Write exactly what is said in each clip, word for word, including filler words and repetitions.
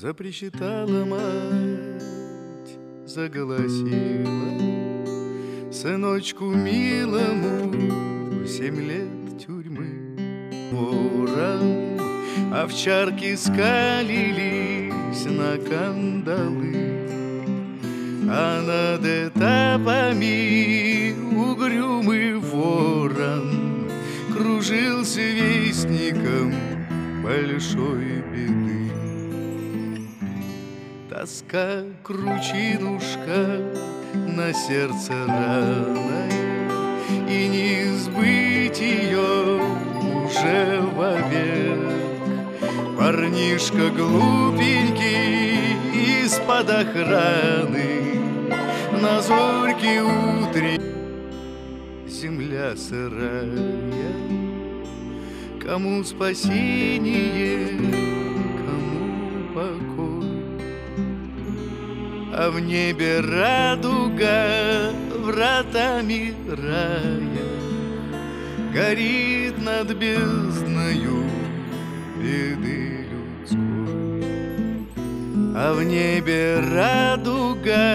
Запричитала мать, заголосила: сыночку милому семь лет тюрьмы. Вором овчарки скалились на кандалы, а над этапами угрюмый ворон кружился вестником большой беды. Тоска кручинушка на сердце раной, и не сбыть ее уже вовек. Парнишка глупенький из-под охраны на зорьке утре. Земля сырая, кому спасение, кому покой. А в небе радуга вратами рая горит над бездною беды людской. А в небе радуга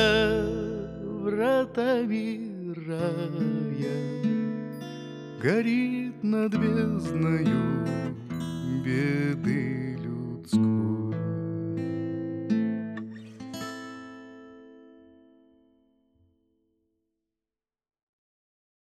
вратами рая горит над бездною беды людской.